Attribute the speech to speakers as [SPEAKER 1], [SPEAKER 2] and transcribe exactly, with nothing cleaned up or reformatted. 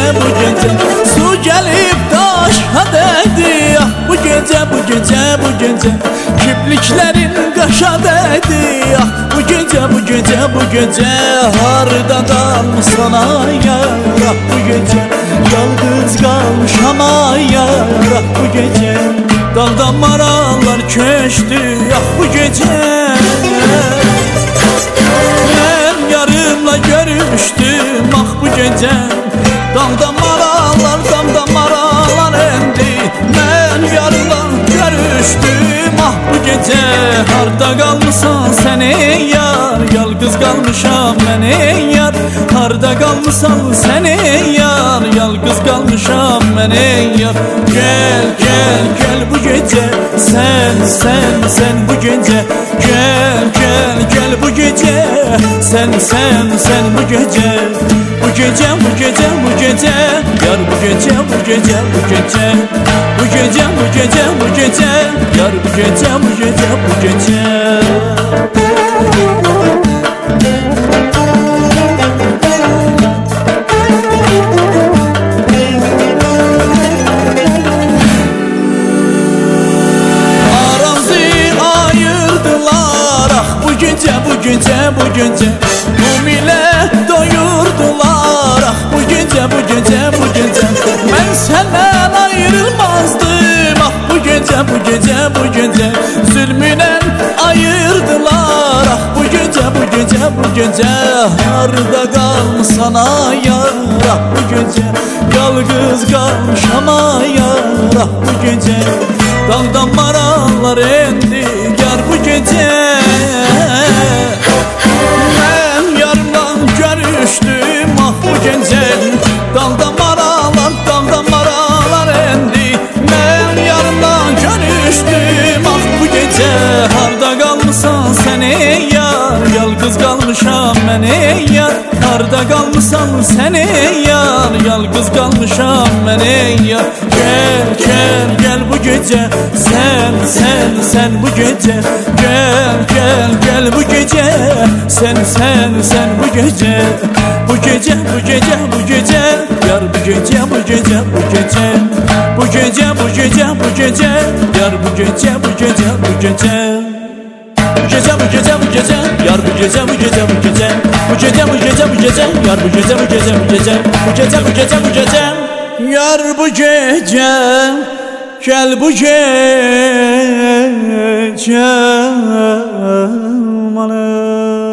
[SPEAKER 1] bu gece su gelip taşa değdi. Ah bu gece bu gece bu gece kipliklerin kaşa değdi. Ah bu gece bu gece bu gece harda kalmış sana yar. Ah bu gece yalnız kalmış ama yar. Ah bu gece daldan maralar köştü. Ah bu gece ben yarımla görüştüm. Ah bu gece daldan maralar daldan maralar endi. Ben yarımla görüştüm. Ah bu gece harda kalmışsan sen ey yar. Yalnız kalmışam ben ey yar. Harda kalmışsan sen ey yar. Yalnız kalmışam ben ey yar. Gel gel gel bu gece sen sen sen bu gece gel gel gel bu gece sen sen sen bu gece bu gece bu gece bu gece yar bu gece bu gece bu gece bu gece bu gece bu gece yar bu gece bu gece bu gece. Bu gece bu gece mumile doyurdular. Ah bu gece bu gece bu gece ben senden ayrılmazdım. Ah bu gece bu gece bu gece zulmüyle ayırdılar. Ah bu gece bu gece bu gece harda kalmış sana yar. Ah bu gece yalnız kalmış ama yar. Ah bu gece daldan maralar endi yar bu gece. Ben yarımdan görüştüm. Ah bu gece daldan maralar daldan maralar endi. Ben yarımdan görüştüm. Ah bu gece harda kalmışsan sen ey yar. Yalnız kalmışam ben ey yar. Harda kalmışsan sen ey yar. Yalnız kalmışam ben ey yar. Gel gel gel bu gece sen sen sen bu gece gel gel gel bu gece sen sen sen bu gece bu gece bu gece bu gece yar bu gece bu gece bu gece bu gece bu gece bu gece yar bu gece bu gece bu gece bu gece bu gece bu gece yar bu gece bu gece bu gece bu gece bu gece bu gece yar bu gece bu gece bu gece bu gece bu gece bu gece yar bu gece gel bu gece